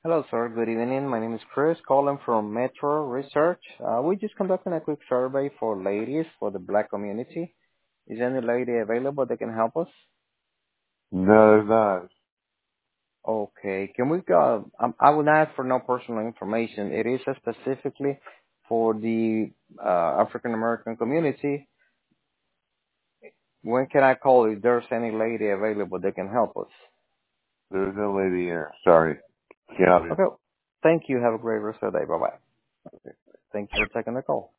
Hello, sir. Good evening. My name is Chris, calling from Metro Research. We just conducting a quick survey for ladies for the black community. Is any lady available that can help us? No, there's not. Okay. Can we go? I would ask for no personal information. It is specifically for the African American community. When can I call if there's any lady available that can help us? There's no lady here. Sorry. Can't help you. Okay. Thank you. Have a great rest of the day. Bye bye. Thank you for taking the call.